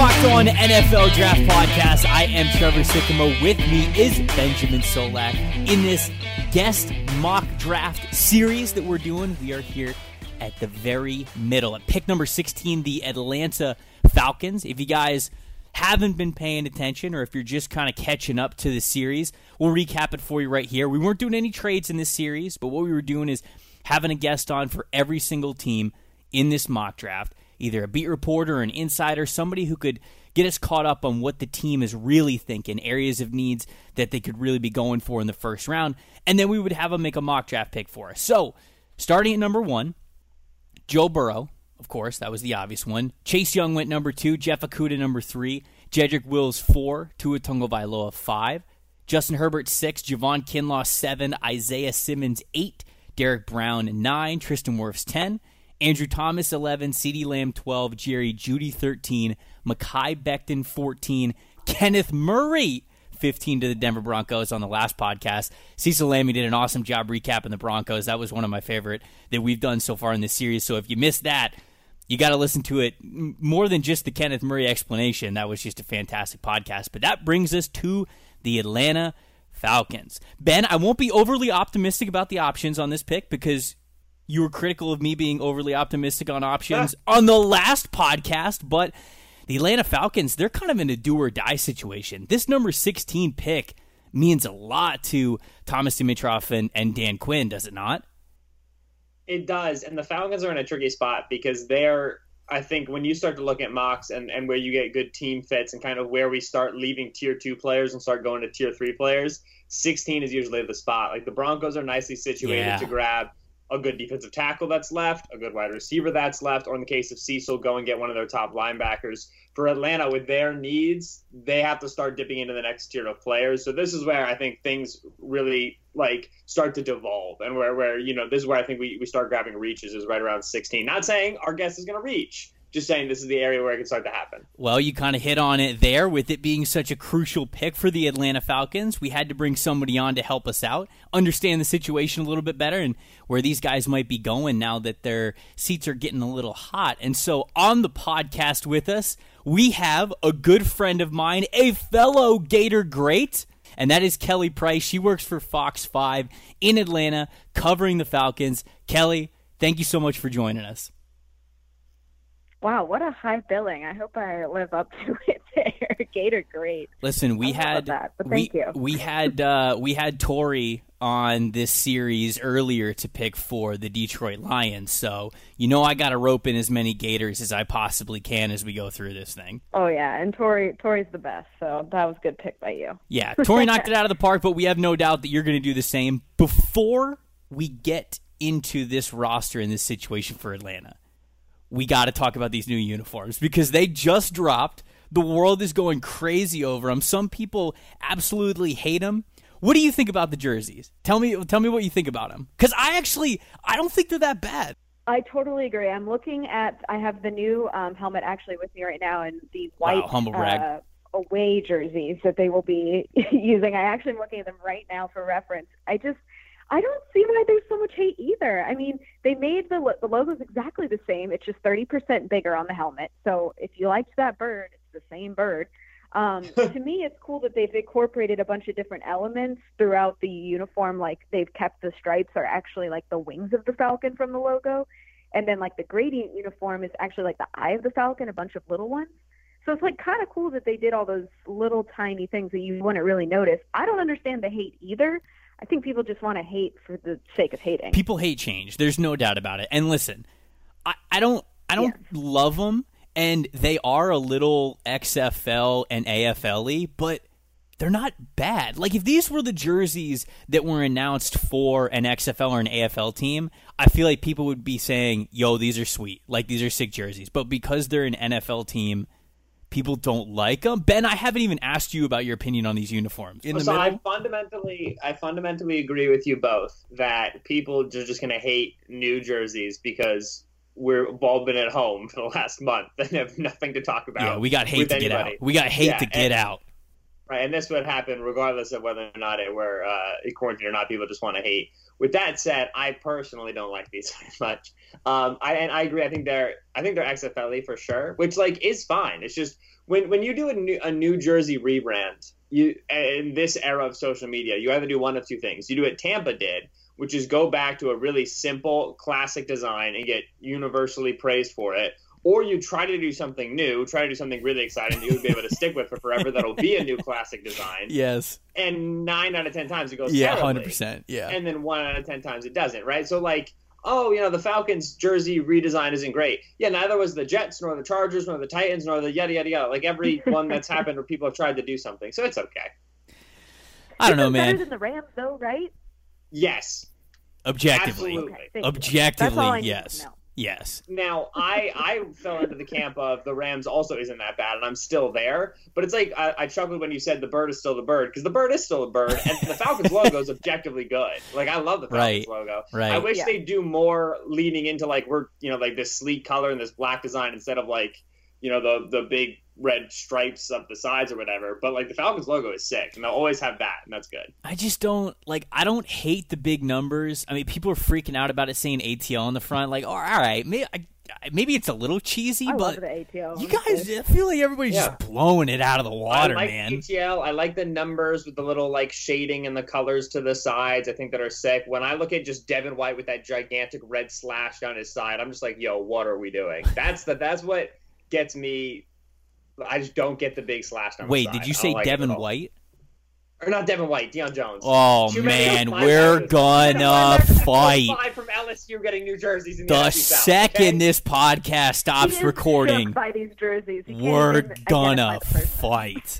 Locked On NFL Draft Podcast. I am Trevor Sycamore. With me is Benjamin Solak. In this guest mock draft series that we're doing, we are here at the very middle. At pick number 16, the Atlanta Falcons. If you guys haven't been paying attention, or if you're just kind of catching up to the series, we'll recap it for you right here. We weren't doing any trades in this series, but what we were doing is having a guest on for every single team in this mock draft. Either a beat reporter or an insider, somebody who could get us caught up on what the team is really thinking, areas of needs that they could really be going for in the first round, and then we would have them make a mock draft pick for us. So, starting at number 1, Joe Burrow, of course, that was the obvious one. Chase Young went number 2, Jeff Okudah number 3, Jedrick Wills 4, Tua Tagovailoa 5, Justin Herbert 6, Javon Kinlaw 7, Isaiah Simmons 8, Derek Brown 9, Tristan Wirfs 10, Andrew Thomas 11, CeeDee Lamb 12, Jerry Jeudy 13, Mekhi Becton 14, Kenneth Murray 15 to the Denver Broncos on the last podcast. Cecil Lammey did an awesome job recapping the Broncos. That was one of my favorite that we've done so far in this series. So if you missed that, you got to listen to it more than just the Kenneth Murray explanation. That was just a fantastic podcast. But that brings us to the Atlanta Falcons. Ben, I won't be overly optimistic about the options on this pick because you were critical of me being overly optimistic on options on the last podcast, but the Atlanta Falcons, they're kind of in a do-or-die situation. This number 16 pick means a lot to Thomas Dimitroff and Dan Quinn, does it not? It does, and the Falcons are in a tricky spot because I think when you start to look at mocks and where you get good team fits and kind of where we start leaving tier 2 players and start going to tier 3 players, 16 is usually the spot. Like the Broncos are nicely situated to grab a good defensive tackle that's left, a good wide receiver that's left, or in the case of Cecil, go and get one of their top linebackers. For Atlanta, with their needs, they have to start dipping into the next tier of players. So this is where I think things really start to devolve, and where this is where I think we start grabbing reaches is right around 16. Not saying our guest is going to reach, just saying this is the area where it can start to happen. Well, you kind of hit on it there with it being such a crucial pick for the Atlanta Falcons. We had to bring somebody on to help us out, understand the situation a little bit better and where these guys might be going now that their seats are getting a little hot. And so on the podcast with us, we have a good friend of mine, a fellow Gator great, and that is Kelly Price. She works for Fox 5 in Atlanta covering the Falcons. Kelly, thank you so much for joining us. Wow, what a high billing. I hope I live up to it there. Gator great. Listen, we had Tori on this series earlier to pick for the Detroit Lions, so I got to rope in as many Gators as I possibly can as we go through this thing. Oh yeah, and Tori's the best, so that was a good pick by you. Yeah, Tori knocked it out of the park, but we have no doubt that you're going to do the same. Before we get into this roster and this situation for Atlanta, we got to talk about these new uniforms because they just dropped. The world is going crazy over them. Some people absolutely hate them. What do you think about the jerseys? Tell me what you think about them. Because I don't think they're that bad. I totally agree. I have the new helmet actually with me right now, and the white humble brag. Away jerseys that they will be using. I actually am looking at them right now for reference. I don't see why there's so much hate either. I mean, they made the logos exactly the same. It's just 30% bigger on the helmet. So if you liked that bird, it's the same bird. To me, it's cool that they've incorporated a bunch of different elements throughout the uniform. Like they've kept the stripes are actually like the wings of the Falcon from the logo. And then like the gradient uniform is actually like the eye of the Falcon, a bunch of little ones. So it's like kind of cool that they did all those little tiny things that you wouldn't really notice. I don't understand the hate either. I think people just want to hate for the sake of hating. People hate change. There's no doubt about it. And listen, I don't love them, and they are a little XFL and AFL-y, but they're not bad. Like if these were the jerseys that were announced for an XFL or an AFL team, I feel like people would be saying, yo, these are sweet. Like these are sick jerseys. But because they're an NFL team, people don't like them. Ben, I haven't even asked you about your opinion on these uniforms. I fundamentally agree with you both that people are just going to hate new jerseys because we've all been at home for the last month and have nothing to talk about. Yeah, we got hate to get out. We got hate to get out. Right, and this would happen regardless of whether or not it were quarantine or not. People just want to hate. With that said, I personally don't like these very much. I agree. I think they're XFLE for sure, which is fine. It's just when you do a New Jersey rebrand, you in this era of social media, you either do one of two things. You do what Tampa did, which is go back to a really simple, classic design and get universally praised for it. Or you try to do something new, try to do something really exciting that you would be able to stick with for forever. That'll be a new classic design. Yes. And 9 out of 10 times it goes terribly. 100%. Yeah. And then 1 out of 10 times it doesn't, right? So the Falcons jersey redesign isn't great. Yeah, neither was the Jets, nor the Chargers, nor the Titans, nor the yada, yada, yada. Every one that's happened where people have tried to do something. So it's okay. I don't know, man. Better than the Rams, though, right? Yes. Objectively. Absolutely. Objectively, yes. Yes. Now, I fell into the camp of the Rams also isn't that bad, and I'm still there. But it's I chuckled when you said the bird is still the bird, because the bird is still a bird, and the Falcons logo is objectively good. I love the Falcons logo. Right. I wish they'd do more leaning into this sleek color and this black design instead of the big red stripes up the sides or whatever. But the Falcons logo is sick, and they'll always have that, and that's good. I just don't I don't hate the big numbers. I mean, people are freaking out about it saying ATL on the front. All right, maybe it's a little cheesy, I but love the ATL. you guys, I feel like everybody's just blowing it out of the water, I like man. ATL. I like the numbers with the little shading and the colors to the sides. I think that are sick. When I look at just Devin White with that gigantic red slash down his side, I'm just yo, what are we doing? That's what gets me. I just don't get the big slash down the Wait, side. did you say Devin White? Or not Devin White, Deion Jones. Oh, man, we're gonna fight. 5 from LSU getting new jerseys in the second okay? this podcast stops recording, by these jerseys. We're gonna fight.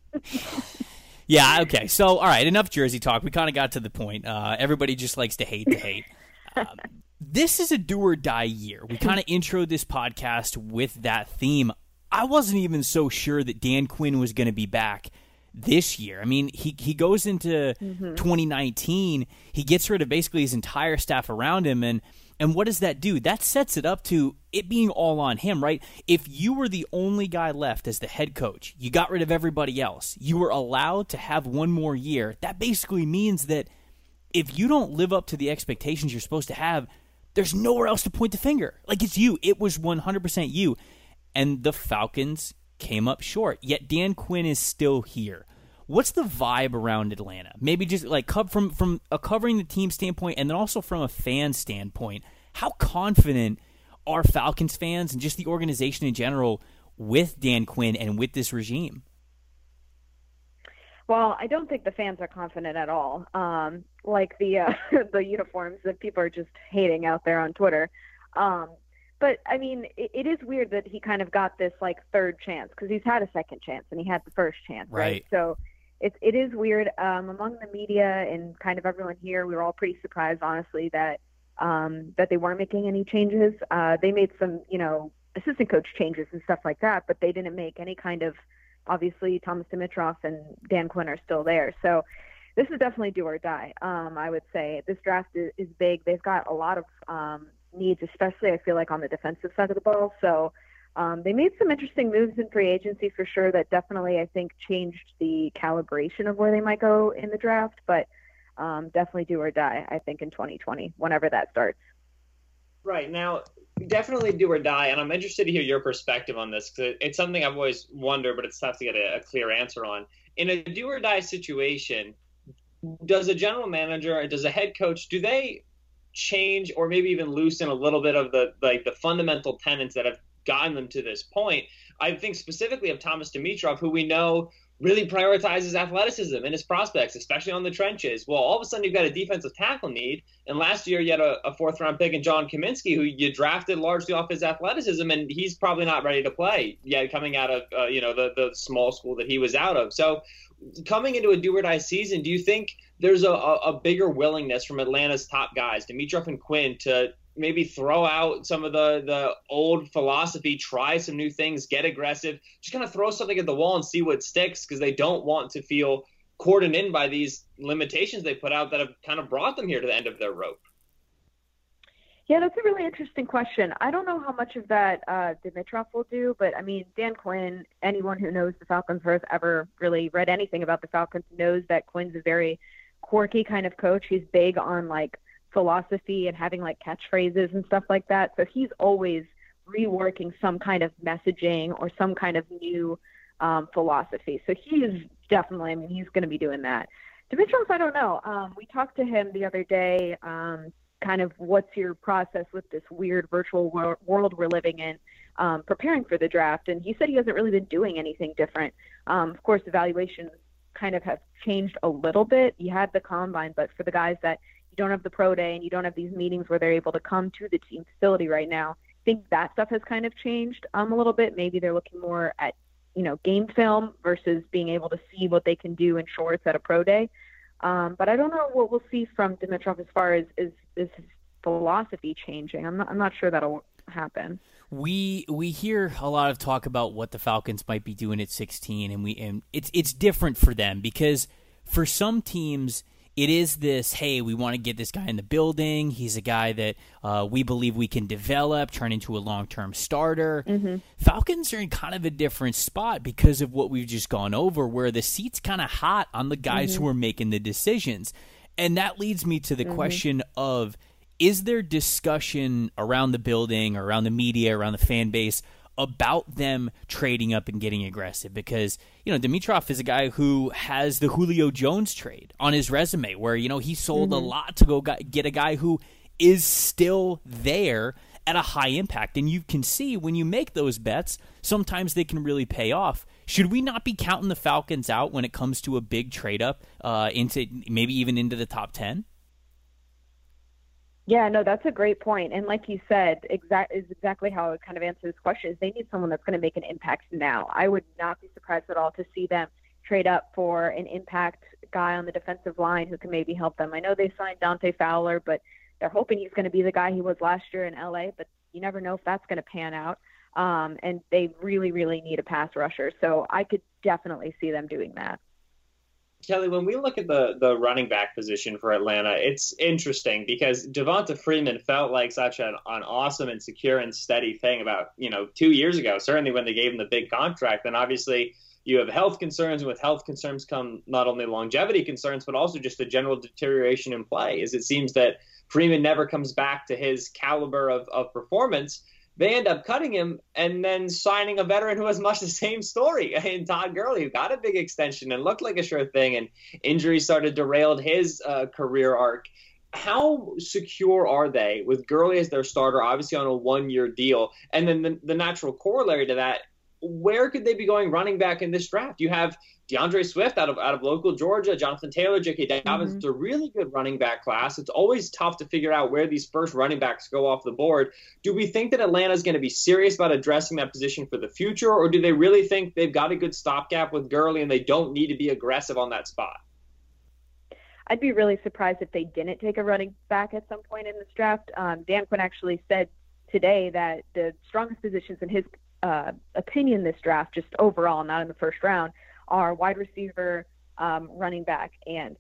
Yeah, okay. So, all right, enough Jersey talk. We kind of got to the point. Everybody just likes to hate the hate. This is a do or die year. We kind of introed this podcast with that theme. I wasn't even so sure that Dan Quinn was going to be back this year. I mean, he goes into 2019. He gets rid of basically his entire staff around him, and what does that do? That sets it up to it being all on him, right? If you were the only guy left as the head coach, you got rid of everybody else, you were allowed to have one more year. That basically means that if you don't live up to the expectations you're supposed to have, there's nowhere else to point the finger. It's you. It was 100% you. And the Falcons came up short, yet Dan Quinn is still here. What's the vibe around Atlanta? Maybe just from a covering the team standpoint, and then also from a fan standpoint. How confident are Falcons fans and just the organization in general with Dan Quinn and with this regime? Well, I don't think the fans are confident at all. The uniforms that people are just hating out there on Twitter. But, I mean, it is weird that he kind of got this, third chance, because he's had a second chance and he had the first chance, right? So it is weird. Among the media and kind of everyone here, we were all pretty surprised, honestly, that they weren't making any changes. They made some, assistant coach changes and stuff like that, but they didn't make any kind of, obviously, Thomas Dimitroff and Dan Quinn are still there. So this is definitely do or die, I would say. This draft is big. They've got a lot of needs, especially I feel like on the defensive side of the ball. So they made some interesting moves in free agency for sure that definitely I think changed the calibration of where they might go in the draft, but definitely do or die I think in 2020 whenever that starts. Right. Now, definitely do or die, and I'm interested to hear your perspective on this because it's something I've always wondered, but it's tough to get a clear answer on. In a do or die situation, does a general manager and does a head coach, do they change or maybe even loosen a little bit of the fundamental tenets that have gotten them to this point? I think specifically of Thomas Dimitroff, who we know really prioritizes athleticism and his prospects, especially on the trenches. Well, all of a sudden you've got a defensive tackle need, and last year you had a fourth-round pick in John Kaminsky, who you drafted largely off his athleticism, and he's probably not ready to play yet, coming out of the small school that he was out of. So coming into a do-or-die season, do you think there's a bigger willingness from Atlanta's top guys, Dimitroff and Quinn, to maybe throw out some of the old philosophy, try some new things, get aggressive, just kind of throw something at the wall and see what sticks, because they don't want to feel cordoned in by these limitations they put out that have kind of brought them here to the end of their rope? Yeah, that's a really interesting question. I don't know how much of that Dimitrov will do, but I mean, Dan Quinn, anyone who knows the Falcons or has ever really read anything about the Falcons knows that Quinn's a very quirky kind of coach. He's big on like philosophy and having like catchphrases and stuff like that. So he's always reworking some kind of messaging or some kind of new philosophy. So he is definitely, I mean, he's going to be doing that. Dimitrov, I don't know. We talked to him the other day, kind of what's your process with this weird virtual world we're living in, preparing for the draft. And he said he hasn't really been doing anything different. Of course, evaluations kind of have changed a little bit. You had the combine, but for the guys that you don't have the pro day and you don't have these meetings where they're able to come to the team facility right now, I think that stuff has kind of changed a little bit. Maybe they're looking more at, game film versus being able to see what they can do in shorts at a pro day. But I don't know what we'll see from Dimitrov as far as his philosophy changing. I'm not sure that'll happen. We hear a lot of talk about what the Falcons might be doing at 16, and it's different for them because for some teams it is this, hey, we want to get this guy in the building. He's a guy that we believe we can develop, turn into a long-term starter. Mm-hmm. Falcons are in kind of a different spot because of what we've just gone over, where the seat's kind of hot on the guys who are making the decisions. And that leads me to the question of, is there discussion around the building, around the media, around the fan base about them trading up and getting aggressive? Because, Dimitrov is a guy who has the Julio Jones trade on his resume where, he sold a lot to go get a guy who is still there at a high impact. And you can see when you make those bets, sometimes they can really pay off. Should we not be counting the Falcons out when it comes to a big trade up into maybe even into the top 10? Yeah, no, that's a great point. And like you said, exactly how I would kind of answer this question is they need someone that's going to make an impact now. I would not be surprised at all to see them trade up for an impact guy on the defensive line who can maybe help them. I know they signed Dante Fowler, but they're hoping he's going to be the guy he was last year in LA, but you never know if that's going to pan out. And they really, really need a pass rusher. So I could definitely see them doing that. Kelly, when we look at the running back position for Atlanta, it's interesting because Devonta Freeman felt like such an awesome and secure and steady thing about, 2 years ago, certainly when they gave him the big contract. And obviously you have health concerns, and with health concerns come not only longevity concerns, but also just a general deterioration in play. As it seems that Freeman never comes back to his caliber of performance. They end up cutting him and then signing a veteran who has much the same story in Todd Gurley, who got a big extension and looked like a sure thing, and injuries started derailed his career arc. How secure are they with Gurley as their starter, obviously on a 1-year deal? And then the natural corollary to that, where could they be going running back in this draft? You have DeAndre Swift out of local Georgia, Jonathan Taylor, J.K. Dobbins. It's a really good running back class. It's always tough to figure out where these first running backs go off the board. Do we think that Atlanta is going to be serious about addressing that position for the future, or do they really think they've got a good stopgap with Gurley and they don't need to be aggressive on that spot? I'd be really surprised if they didn't take a running back at some point in this draft. Dan Quinn actually said today that the strongest positions in his opinion this draft, just overall, not in the first round, are wide receiver, running back, and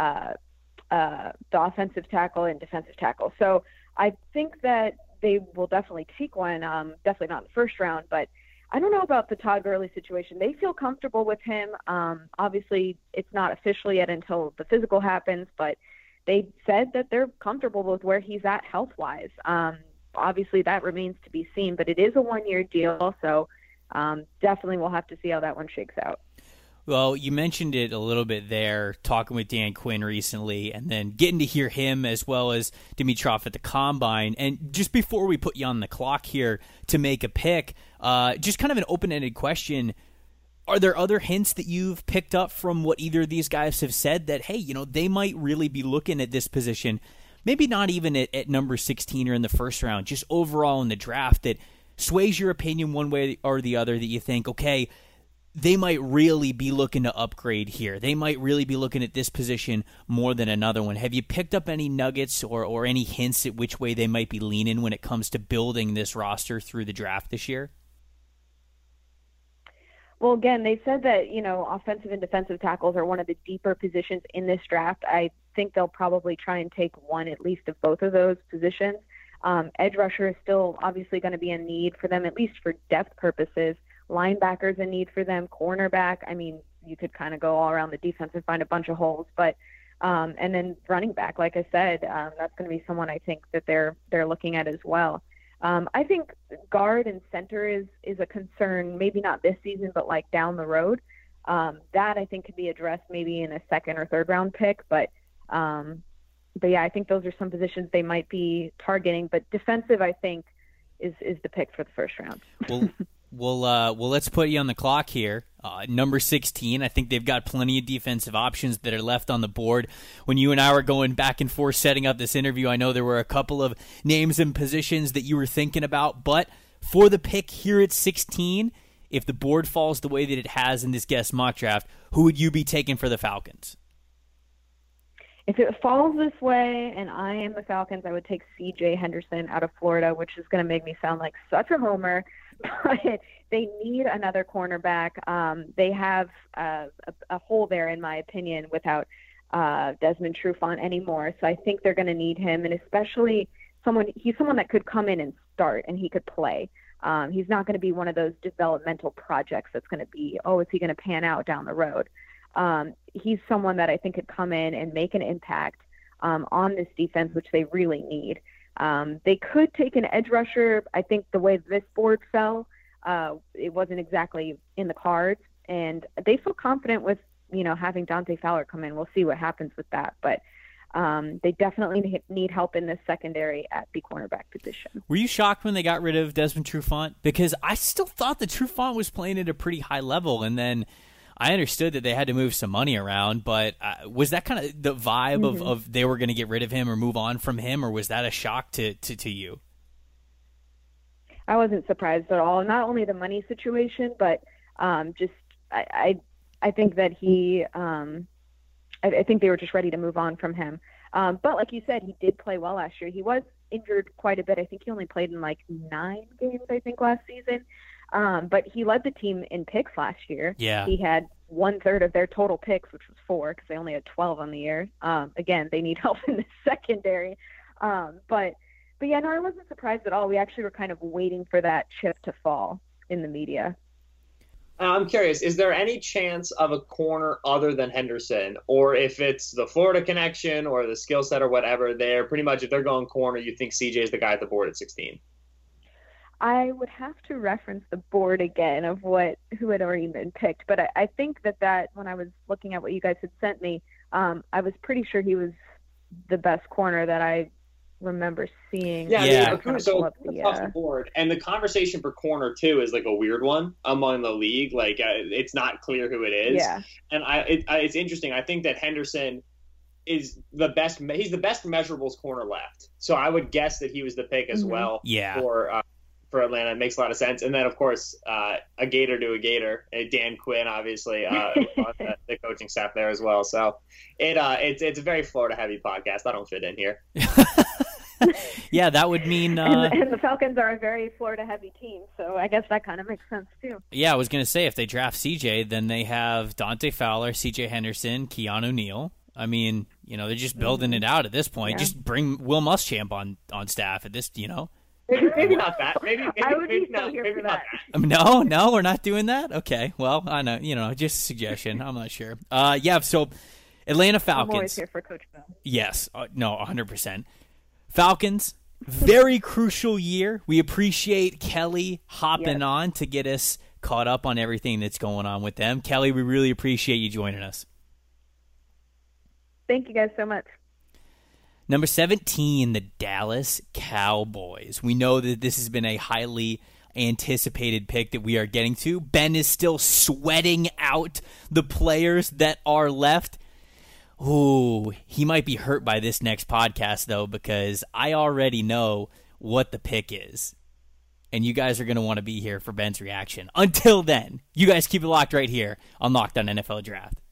the offensive tackle and defensive tackle. So I think that they will definitely take one, definitely not in the first round, but I don't know about the Todd Gurley situation. They feel comfortable with him. Obviously, it's not official yet until the physical happens, but they said that they're comfortable with where he's at health-wise. Obviously, that remains to be seen, but it is a 1-year deal, so definitely we'll have to see how that one shakes out. Well, you mentioned it a little bit there, talking with Dan Quinn recently, and then getting to hear him as well as Dimitrov at the Combine. And just before we put you on the clock here to make a pick, just kind of an open-ended question. Are there other hints that you've picked up from what either of these guys have said that, hey, they might really be looking at this position, maybe not even at number 16 or in the first round, just overall in the draft, that sways your opinion one way or the other, that you think, okay, they might really be looking to upgrade here. They might really be looking at this position more than another one. Have you picked up any nuggets or any hints at which way they might be leaning when it comes to building this roster through the draft this year? Well, again, they said that, offensive and defensive tackles are one of the deeper positions in this draft. I think they'll probably try and take one at least of both of those positions. Edge rusher is still obviously going to be a need for them, at least for depth purposes. Linebackers a need for them. Cornerback, I mean, you could kind of go all around the defense and find a bunch of holes, but and then running back, like I said, that's going to be someone I think that they're looking at as well. I think guard and center is a concern, maybe not this season, but like down the road. That I think could be addressed maybe in a second or third round pick, but yeah, I think those are some positions they might be targeting. But defensive, I think, is the pick for the first round. Well, let's put you on the clock here. Number 16, I think they've got plenty of defensive options that are left on the board. When you and I were going back and forth setting up this interview, I know there were a couple of names and positions that you were thinking about. But for the pick here at 16, if the board falls the way that it has in this guest mock draft, who would you be taking for the Falcons? If it falls this way and I am the Falcons, I would take C.J. Henderson out of Florida, which is going to make me sound like such a homer. But they need another cornerback. They have a hole there, in my opinion, without Desmond Trufant anymore. So I think they're going to need him, and especially he's someone that could come in and start, and he could play. He's not going to be one of those developmental projects that's going to be, is he going to pan out down the road? He's someone that I think could come in and make an impact on this defense, which they really need. They could take an edge rusher. I think the way this board fell, it wasn't exactly in the cards, and they feel confident with, having Dante Fowler come in. We'll see what happens with that, but they definitely need help in this secondary at the cornerback position. Were you shocked when they got rid of Desmond Trufant? Because I still thought that Trufant was playing at a pretty high level, and then I understood that they had to move some money around, but was that kind of the vibe of they were going to get rid of him or move on from him, or was that a shock to you? I wasn't surprised at all. Not only the money situation, but just I think that I think they were just ready to move on from him. But like you said, he did play well last year. He was injured quite a bit. I think he only played in like 9 games, last season. But he led the team in picks last year. Yeah. He had 1/3 of their total picks, which was 4 because they only had 12 on the year. Again, they need help in the secondary. But yeah, no, I wasn't surprised at all. We actually were kind of waiting for that chip to fall in the media. I'm curious, is there any chance of a corner other than Henderson? Or if it's the Florida connection or the skill set or whatever, if they're going corner, you think CJ is the guy at the board at 16? I would have to reference the board again of who had already been picked. But I think that when I was looking at what you guys had sent me, I was pretty sure he was the best corner that I remember seeing. Yeah. So off the board, and the conversation for corner too is like a weird one among the league. Like it's not clear who it is. Yeah. And it's interesting. I think that Henderson is the best. He's the best measurables corner left. So I would guess that he was the pick as well. Yeah. For Atlanta, it makes a lot of sense. And then of course, a Gator to a Gator, Dan Quinn, obviously, on the coaching staff there as well. So it's a very Florida heavy podcast. I don't fit in here. Yeah, that would mean and the Falcons are a very Florida heavy team, so I guess that kind of makes sense too. Yeah, I was going to say, if they draft CJ, then they have Dante Fowler, CJ Henderson, Keanu Neal. I mean, they're just building it out at this point. Yeah. Just bring Will Muschamp on staff at this, Maybe not that. Maybe I would maybe be not, here maybe for not that. No, we're not doing that? Okay, well, I know, just a suggestion. I'm not sure. Yeah, so Atlanta Falcons. I'm always here for Coach Bell. Yes, no, 100%. Falcons, very crucial year. We appreciate Kelly hopping on to get us caught up on everything that's going on with them. Kelly, we really appreciate you joining us. Thank you guys so much. Number 17, the Dallas Cowboys. We know that this has been a highly anticipated pick that we are getting to. Ben is still sweating out the players that are left. Ooh, he might be hurt by this next podcast, though, because I already know what the pick is. And you guys are going to want to be here for Ben's reaction. Until then, you guys keep it locked right here on Locked On NFL Draft.